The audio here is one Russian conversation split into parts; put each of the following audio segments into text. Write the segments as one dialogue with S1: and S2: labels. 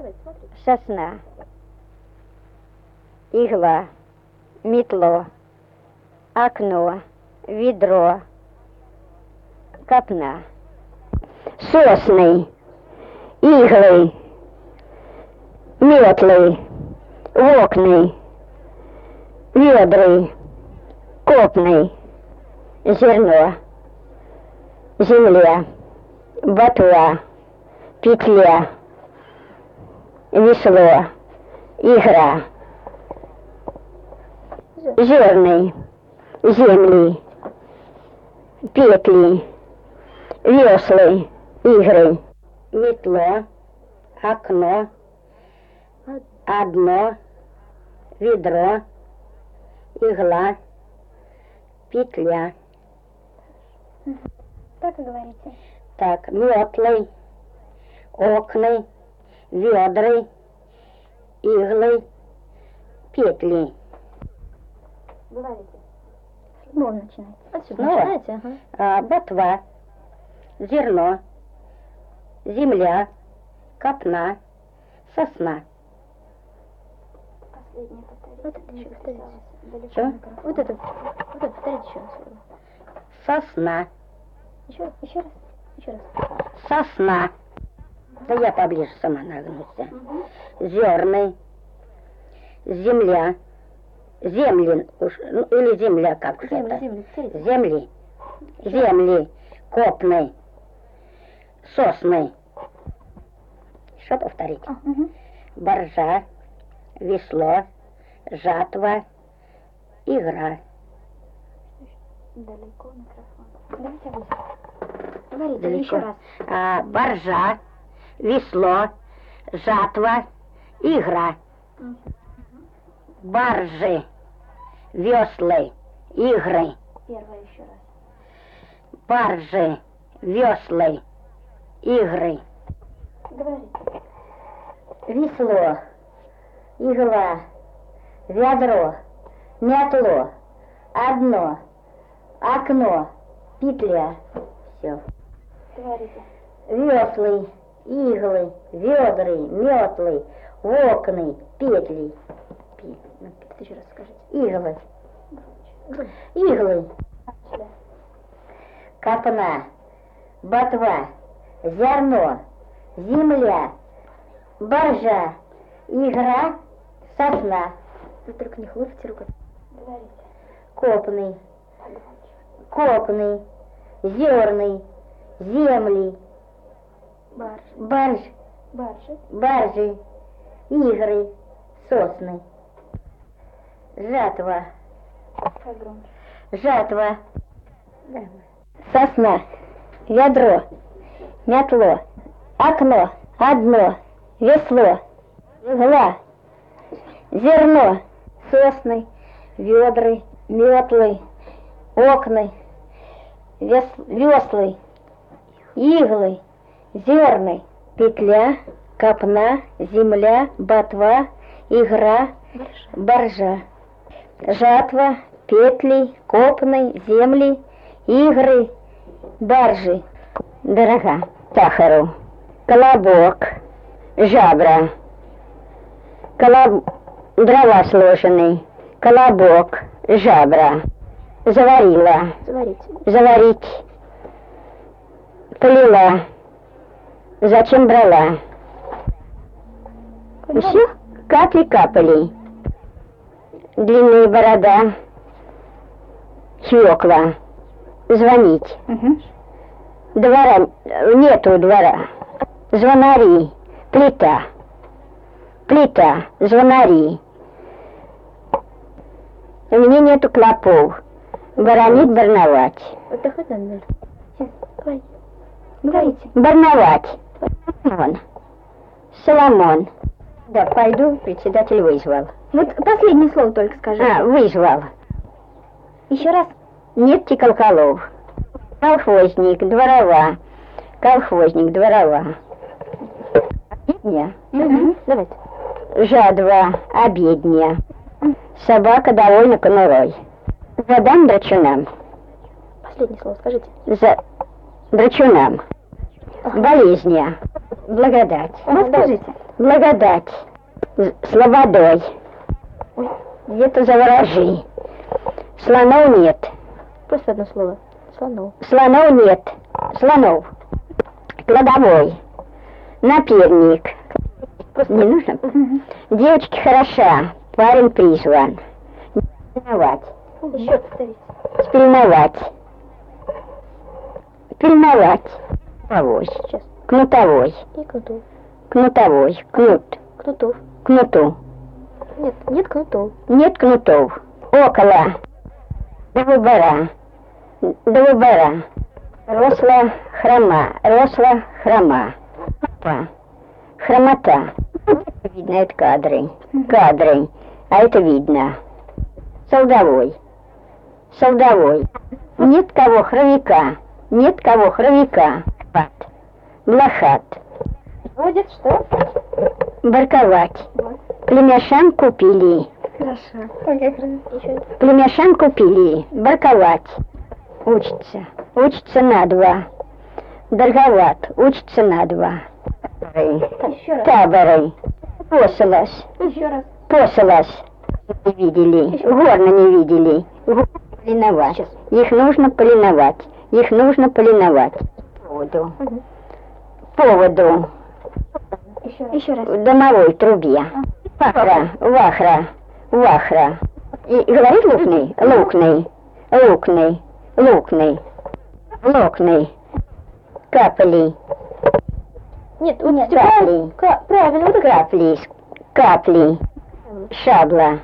S1: Сосна. Игла. Метло. Окно. Ведро. Копна. Сосны. Иглы. Метлы. Окны. Ведры. Копны. Зерно. Земля. Ботва. Петля. Весло. Игра. Зерны. Земли. Петли. Веслы. Игры. Метло. Окно. Одно. Ведро. Игла. Петля.
S2: Так и говорите.
S1: Так, метлы, окна, ведры, иглы, петли.
S2: Говорите. Ну, начинайте. Отсюда
S1: Ну,
S2: начинайте. Ага.
S1: Ботва, зерно, земля, копна, сосна.
S2: Последнее повторите. Вот это еще повторите.
S1: Что?
S2: Вот это повторите еще раз.
S1: Сосна.
S2: Еще раз.
S1: Сосна. Да я поближе сама нагнусь. Зерны. Земля. Земли. Или земля, как же это? Земли. Земли. Копны. Сосны. Что повторить? Боржа. Весло. Жатва. Игра.
S2: Далеко микрофон. Говорите
S1: Далеко.
S2: еще раз.
S1: Боржа, весло, жатва, игра. Баржи, веслы, игры.
S2: Первое еще раз.
S1: Баржи, веслы, игры.
S2: Говорите.
S1: Весло, игла, ведро, метло, одно, окно, петля. Все.
S2: Говорите.
S1: Веслы, иглы, ведры, метлы, окна, петли.
S2: Еще раз скажите.
S1: Иглы. Иглы.
S2: Сюда.
S1: Копна. Ботва. Зерно. Земля. Боржа. Игра. Сосна.
S2: Вы только не хлопайте рукой. Говорите.
S1: Копный. Копный. Зерный. Земли. Баржи. Игры. Сосны. Жатва.
S2: Погромче.
S1: Жатва. Сосна. Ведро. Метло. Окно. Одно. Весло. Игла. Зерно. Сосны. Ведры. Метлы. Окна. Веслы. Иглы. Зерны. Петля. Копна. Земля. Ботва. Игра. Боржа. Жатва. Петли. Копны. Земли. Игры. Баржи. Дорога. Сахару. Колобок. Жабра. Дрова сложенный. Колобок. Жабра. Заварила.
S2: Заварите.
S1: Заварить. Полила. Зачем брала? Все? Капли капали. Длинная борода. Свекла. Звонить. Двора. Нету двора. Звонари. Плита. Плита. Звонари. У меня нету клопов. Баранить, барновать.
S2: Отдыхать надо. Сейчас. Говорите.
S1: Барновать. Вон. Соломон. Да, пойду, председатель вызвал.
S2: Вот последнее слово только скажите.
S1: Вызвал.
S2: Еще раз.
S1: Нет колоколов. Колхозник, дворова. Колхозник, дворова. Обедня.
S2: Давайте.
S1: Жадва, обедня. Собака довольна конурой. Задам драчунам.
S2: Последнее слово скажите.
S1: Драчунам. Болезня. Благодать.
S2: Ну, скажите.
S1: Благодать. С лободой. Где-то заворожи. Слонов нет.
S2: Просто одно слово. Слонов.
S1: Слонов нет. Слонов. Кладовой. Наперник. Не нужно? Девочки хороша. Парень призван. Пильновать.
S2: Еще повторите.
S1: Спильновать. Пильновать. Кнутовой.
S2: Сейчас.
S1: Кнутовой.
S2: И кнутов.
S1: Кнутовой. Кнут.
S2: Кнутов.
S1: Кнуту.
S2: Нет, нет кнутов.
S1: Нет кнутов. Около. До выбора. До выбора. Росла хрома. Росла хрома. Хромота. Видно, это кадры. Кадры. А это видно. Солдовой. Солдовой. Нет кого хровика. Нет кого хровика. Блохат.
S2: Будет что?
S1: Барковать. Племяшам купили.
S2: Хорошо. Еще.
S1: Племяшам купили. Барковать. Учится. Учится на два. Дороговат. Учится на два.
S2: Еще раз.
S1: Таборы. Посылась.
S2: Еще раз.
S1: Посылась. Не видели. Горно не видели. Полиновать. Их нужно полиновать. Их нужно полиновать. Поводу. Поводу.
S2: Еще раз. Еще раз.
S1: В домовой трубе. Вахра. Вахра. Вахра. И говорит лукный? Лукный. Лукный. Лукный. Лукный. Капли.
S2: Нет, вот
S1: Нет,
S2: капли. Правильно, вот это.
S1: Капли. Капли. Шабла.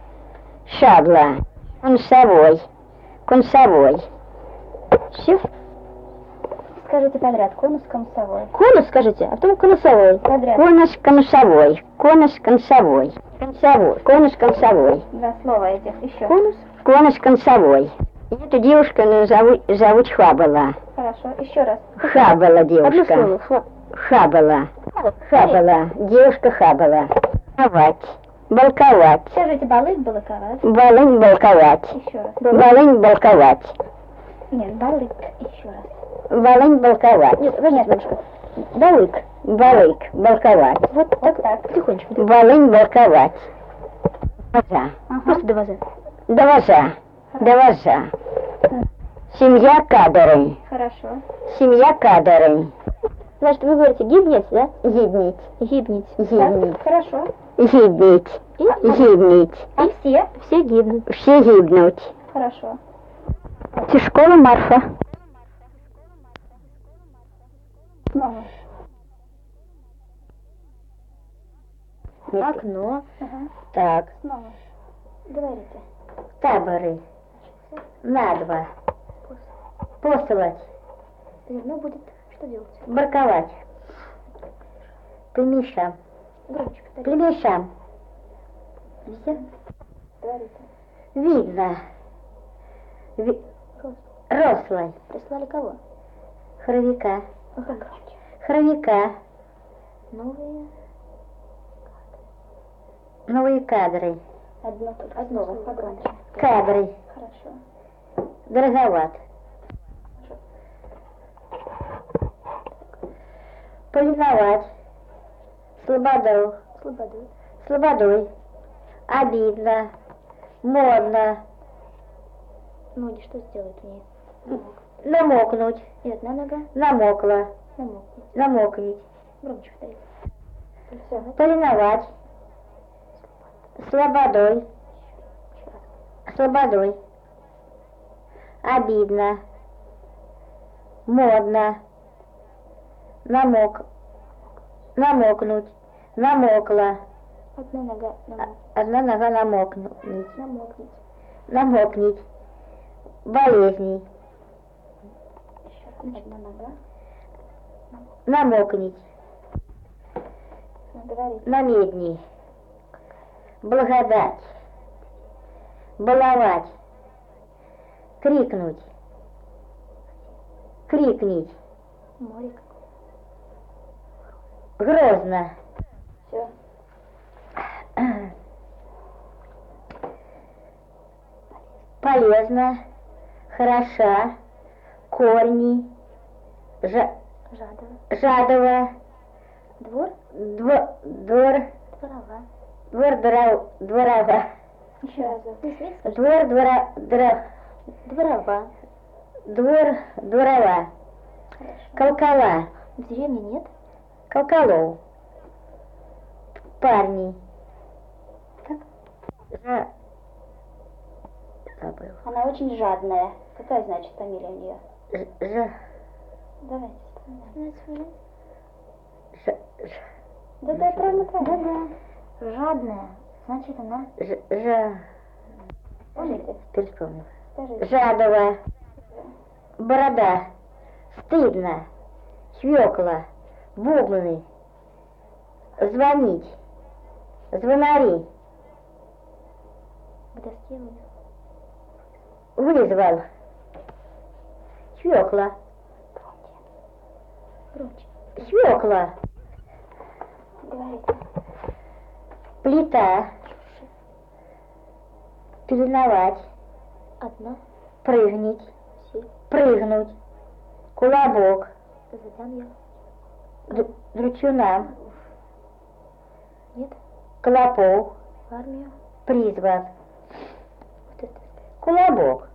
S1: Шабла. Конусовой. Конусовой.
S2: Все. Скажите подряд. Конус конусовой. Конус скажите, а потом конусовой. Подряд.
S1: Конус конусовой. Конус конусовой. Конусовой. Конус конусовой.
S2: Два слова этих. Еще.
S1: Конус. Конус конусовой. Эту девушку зовут Хабала.
S2: Хорошо. Еще раз.
S1: Хабала
S2: Одно
S1: девушка.
S2: слово.
S1: Хабала. Хабала. Девушка Хабала. Балковать. Балковать.
S2: Скажите, балык, балыковать.
S1: Балынь балковать.
S2: Еще раз.
S1: Балынь балковать.
S2: Нет, балык. Еще раз.
S1: Балынь балковать.
S2: Нет, возьмите, бабушка. Балык.
S1: Балык балковать.
S2: Вот так. Потихонечку.
S1: Балынь балковать. Ваза.
S2: Просто до ваза.
S1: До ваза. До ваза. Семья кадры.
S2: Хорошо.
S1: Семья кадры.
S2: Значит, вы говорите гибнет, да?
S1: Гибнить.
S2: Гибнить.
S1: Гибнить.
S2: Так, хорошо.
S1: Гибнить.
S2: И?
S1: Гибнить.
S2: И все? Все гибнут.
S1: Все гибнуть.
S2: Хорошо.
S1: Тишкова Марфа.
S2: Снова.
S1: Окно.
S2: Ага.
S1: Так.
S2: Снова. Говорите.
S1: Таборы. На два. Посылать.
S2: Ну, будет что делать?
S1: Барковать. Племешам.
S2: Громче повторите.
S1: Племешам. Все?
S2: Говорите.
S1: Видно. Рослой.
S2: Прислали кого?
S1: Хровика.
S2: Ну, как громче.
S1: Хровика.
S2: Новые.
S1: Новые кадры.
S2: Одно только. Одно. Погромче.
S1: Кадры.
S2: Хорошо.
S1: Дороговат. Полиновать. Слободой.
S2: Слободой.
S1: Слободой. Обидно. Модно.
S2: Ноги что сделают мне?
S1: Намокнуть.
S2: Нет, на нога.
S1: Намокла.
S2: Намокнуть.
S1: Намокнуть.
S2: Громче повторите. Все.
S1: Полиновать. Слободой. Слободой. Обидно. Модно. Намокнуть. Намокла.
S2: Одна нога намокнуть.
S1: Одна нога намокнуть.
S2: Намокнуть.
S1: Намокнуть. Болезней.
S2: Еще раз. Одна нога.
S1: Намокнуть.
S2: Говорите.
S1: Намедней. Благодать. Баловать. Крикнуть. Крикнуть.
S2: Море
S1: Грозно.
S2: Все.
S1: Полезно. Хороша. Корни.
S2: Жадово.
S1: Жадово.
S2: Двор?
S1: Двор.
S2: Дворова.
S1: Дворова.
S2: Еще раз.
S1: Дворова. Дворова.
S2: Хорошо.
S1: Колкала.
S2: В деревне нет?
S1: Колколов. Парни.
S2: Как?
S1: Забыл.
S2: Она очень жадная. Какая, значит, фамилия у нее? Давайте вспоминаем. Да, правильно. Да. Жадная. Значит, она... Скажите.
S1: Теперь вспомнила.
S2: Скажите.
S1: Жадова. Борода. Стыдно. Свекла. Бубны. Звонить. Звонари.
S2: К доске
S1: Вызвал. Свекла.
S2: Громче.
S1: Свекла.
S2: Говорите.
S1: Плита. Пеленовать.
S2: Одна.
S1: Прыгнуть.
S2: Все.
S1: Прыгнуть. Кулабок.
S2: Задам я.
S1: Дручунам.
S2: Нет.
S1: Клопов.
S2: В армию.
S1: Призвал.
S2: Вот это.
S1: Кулабок.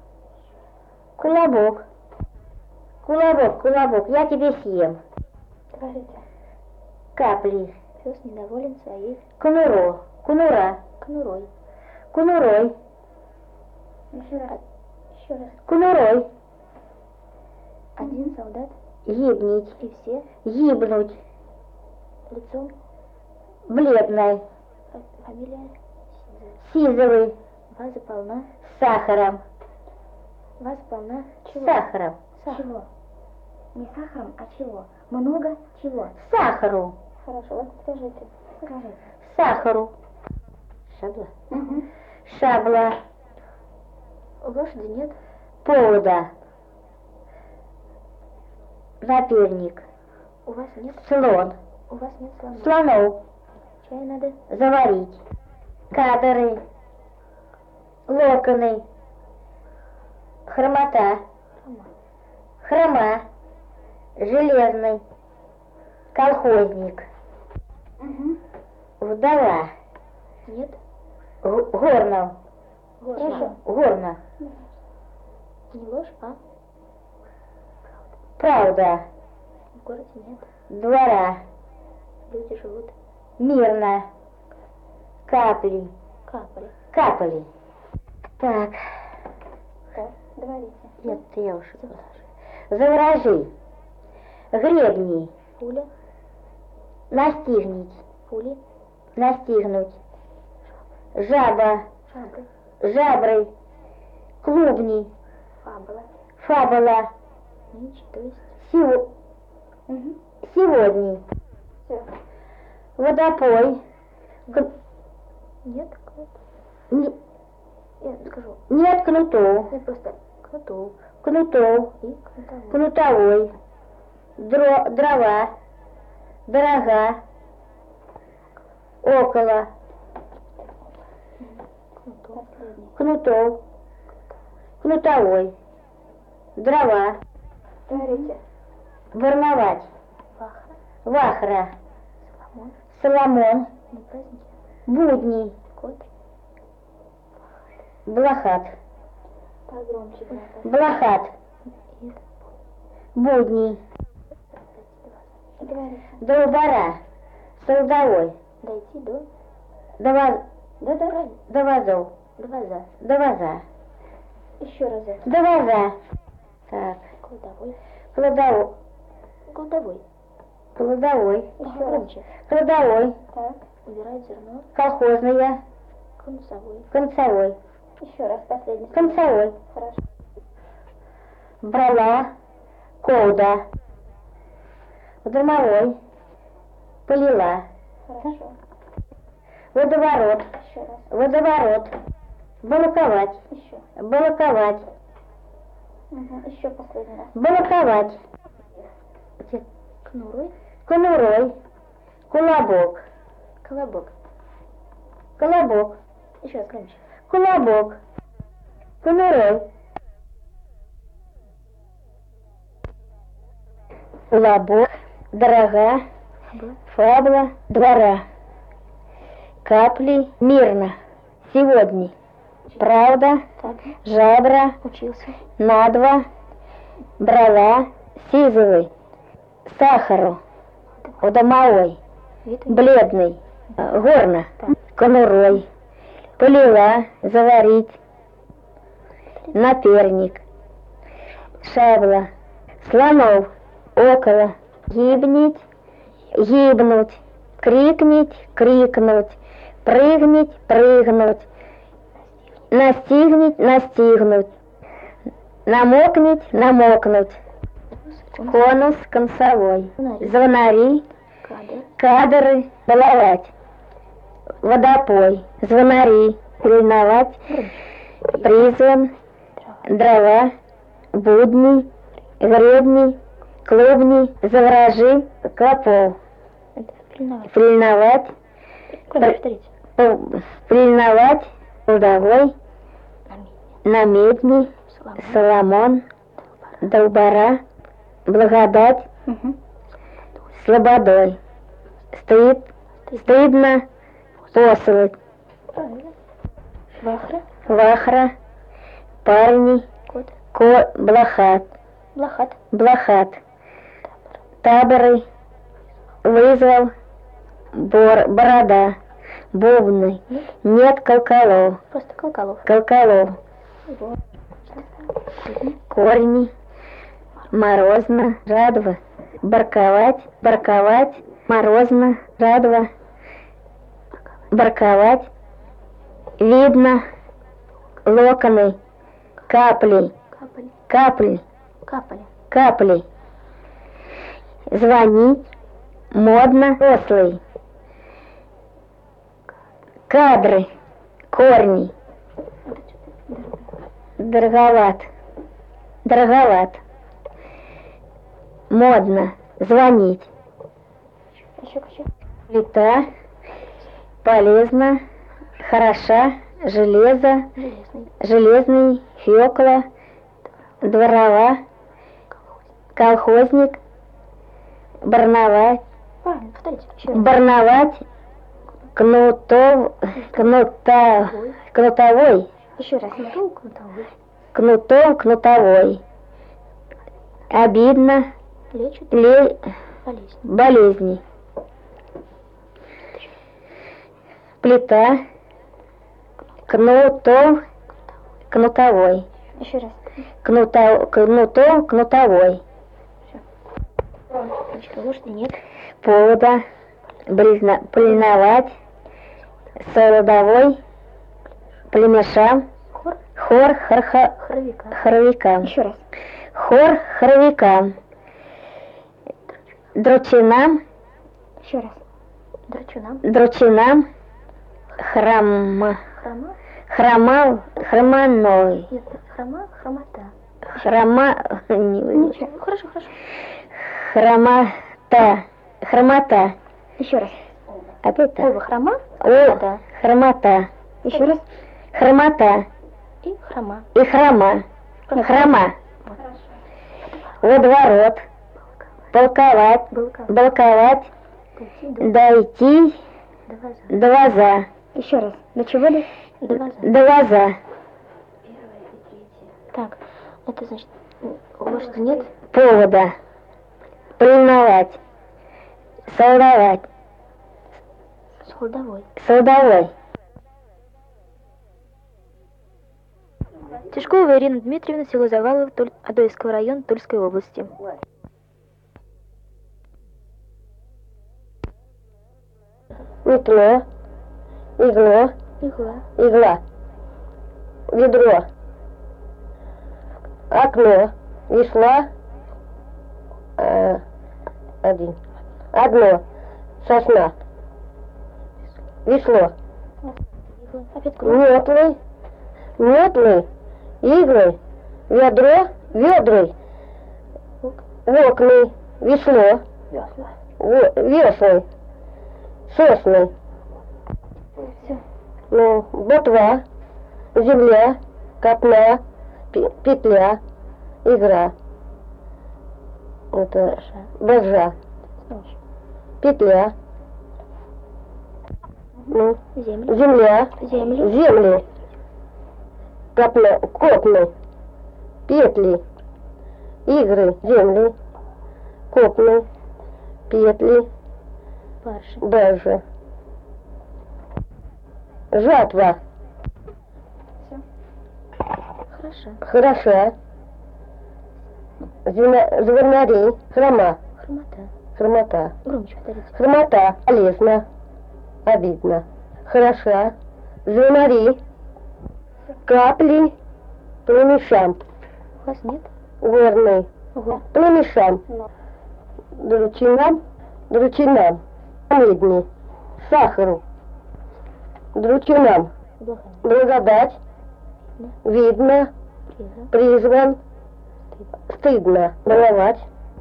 S1: Кулабок, я тебе съем.
S2: Говорите.
S1: Капли.
S2: Пес недоволен своей
S1: Конура.
S2: конурой.
S1: Конурой.
S2: Еще раз.
S1: Конурой.
S2: Один солдат
S1: Ебнить.
S2: и все
S1: Ебнуть.
S2: лицом.
S1: Бледной.
S2: Фамилия.
S1: Сизовый.
S2: Ваза полна.
S1: Сахаром.
S2: Ваза полна. Чего?
S1: Сахаром.
S2: Чего? Не сахаром, а чего? Много чего?
S1: Сахару.
S2: Хорошо, вот скажите.
S1: Сахару. Шабла.
S2: Угу.
S1: Шабла.
S2: Лошади нет.
S1: Повода. Наперник.
S2: У вас нет.
S1: Слон.
S2: У вас нет слона.
S1: Слонов.
S2: Чай надо.
S1: Заварить. Кадры. Локоны. Хромота. Хрома. Железный. Колхозник.
S2: Угу.
S1: Вдова.
S2: Нет.
S1: Горнов.
S2: Хорошо.
S1: Горно.
S2: Не ложь, а
S1: Правда.
S2: в городе нет.
S1: Двора.
S2: Люди живут.
S1: Мирно. Капли.
S2: Капали.
S1: Капали. Так.
S2: Так, говорите.
S1: Нет, я уж заворожи. Гребни.
S2: Пуля.
S1: Настигнуть.
S2: Пули.
S1: Настигнуть. Жаба.
S2: Жабры.
S1: Жабры. Клубни.
S2: Фабула.
S1: Фабула.
S2: Нынче, то есть.
S1: Угу. Сегодня.
S2: Все.
S1: Водопой.
S2: Нет, кнут.
S1: Не,
S2: Я скажу.
S1: нет кнутов.
S2: Я просто кнутов
S1: Кнутов.
S2: и кнутовой.
S1: Кнутовой. Дрова. Дорога. Около.
S2: Кнутов. Последний.
S1: Кнутов. Кнутовой. Дрова.
S2: Говорите.
S1: Ворновать.
S2: Вахра.
S1: Вахра.
S2: Соломон.
S1: Соломон.
S2: На празднике.
S1: Будни.
S2: Кот.
S1: Блохат.
S2: Погромче говорите.
S1: Блохат.
S2: И
S1: Будни.
S2: говорите.
S1: До двора. Солдовой.
S2: Дойти до.
S1: Да.
S2: Да.
S1: До вазов.
S2: До ваза.
S1: До ваза.
S2: Еще раз это.
S1: До ваза. Так.
S2: Кладовой.
S1: Кладовой.
S2: Кладовой.
S1: Кладовой.
S2: Еще громче.
S1: Кладовой.
S2: Так. Убирать зерно.
S1: Колхозная.
S2: Концовой.
S1: Концевой.
S2: Еще раз последний.
S1: Концевой.
S2: Хорошо.
S1: Брала. Колда. Домовой. Полила.
S2: Хорошо.
S1: Водоворот.
S2: Еще раз.
S1: Водоворот. Балаковать.
S2: Еще.
S1: Балаковать.
S2: Угу. Еще последний раз.
S1: Балаковать.
S2: Кнурой.
S1: Конурой. Кулабок.
S2: Колобок.
S1: Колобок.
S2: Еще раз громче.
S1: Кулабок. Конурой. Лобок. Дорога. Фабла двора. Капли мирно. Сегодня. Правда.
S2: Так.
S1: Жабра.
S2: Учился.
S1: На два. Брала. Сизовый. Сахару. Домовой. Бледный. Горно. Конурой. Полила. Заварить. Наперник. Шабла. Слонов. Около. Гибнить. Гибнуть. Крикнуть. Крикнуть. Прыгнуть. Прыгнуть. Настигнуть. Настигнуть. Намокнуть. Намокнуть. Конус концовой. Звонари. Кадры. Баловать. Водопой. Звонари. Ревновать. Призван. Дрова. Будни. Гребни. Клубни. Заворожи. Клопов. Приновать. Приновать. Трудовой. Намедни. Соломон. Долбара. Благодать. Слободой. Стыд. Стыдно. Послать. Вахра. Парни. Блохат. Блохат. Таборы. Вызвал. Борода. Бубны. Нет колколов.
S2: Просто Колкалов.
S1: Колколов. Корни. Морозно. Радва. Барковать. Барковать. Морозно. Радва. Барковать. Видно. Локоны. Капли. Капли. Капли. Звонить. Модно. Рослый. Кадры. Корни. Дороговат. Дороговат. Модно. Звонить. Плита. Полезно. Хороша. Железо. Железный. Фёкла. Дворова. Колхозник. Барновать. Барновать. Кнутовой.
S2: Еще раз.
S1: Кнутовой. Обидно. Болезни. Плита. Кнутовой.
S2: Еще раз.
S1: Кнутовой.
S2: Лошади нет.
S1: Повода. Признавать. Солодовой. Племешам. Хор хоровикам.
S2: Еще раз.
S1: Хор хоровикам. Дручинам.
S2: Еще раз.
S1: Дручинам. Хромал. Хроманой.
S2: Нет, хромота.
S1: Ничего.
S2: Хорошо.
S1: Хромота.
S2: Еще раз.
S1: Опять так.
S2: Хрома.
S1: Хромота.
S2: Еще раз.
S1: Хромота.
S2: И хрома.
S1: Хрома. Водоворот. Полковать. Балковать. Дойти. До ваза.
S2: Еще раз. До чего ли?
S1: До ваза.
S2: Так, это значит, лошади нет?
S1: Повода. Признавать. Солдовать. Солдовой.
S2: Тишкова Ирина Дмитриевна, село Завалово, Адоевского района, Тульской области.
S1: Метло. Игла. Ведро. Окно. Весла. Одно. Сосна. Весло. Метлы. Иглы. Ведро. Ведры. Окна. Весло. Веслы. Сосны. Ботва. Земля. Копна. Петля. Игра. Это боржа. Петля. Ну,
S2: Землю.
S1: земля.
S2: Землю.
S1: Земли. Копны. Петли. Игры. Земли. Копны. Петли.
S2: Баржа.
S1: Баржа. Жатва.
S2: Все. Хорошо.
S1: Хороша. Звонарей. Хрома.
S2: Хромота.
S1: Хромота.
S2: Громче повторите.
S1: Хромота. Полезно. Обидно. Хороша. Звонари. Капли. Племешам.
S2: У вас нет?
S1: Горный.
S2: Ого.
S1: Племешам. Дручинам. Медни. Сахару. Дручинам. Благодать. Видно. Призван. Стыдно. Баловать.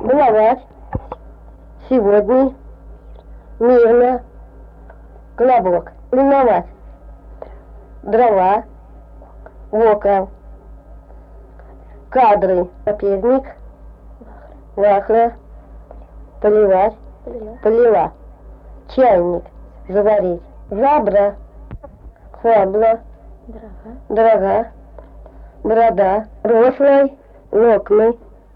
S1: Сегодня. Мирно. Колобок. Линовать. Дрова. Вока. Кадры. Соперник. Вахра. Поливать. Полила. Чайник. Заварить. Жабра. Хвабла. Дорога. Борода. Рослый. Локны.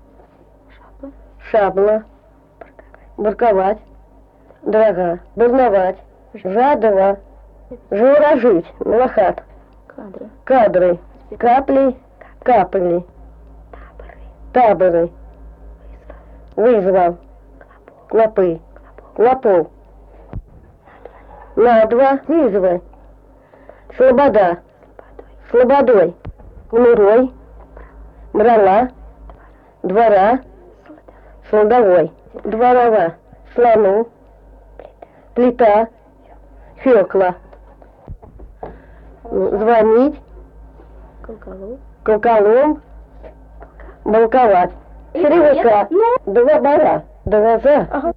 S1: Шабла. Барковать. Дорога. Бурновать. Жадова. Журажить. Малахат. Кадры. Капли. Капли. Таборы. Вызвал. Клопы. Клопов. Надва. Вызвай. Слобода. Слободой. Мурой. Брала. Двора. Слодовой. Дворова. Слону. Плита. Фёкла. Звонить. Колколом. Балковать. Черевика. Два бара. Два за.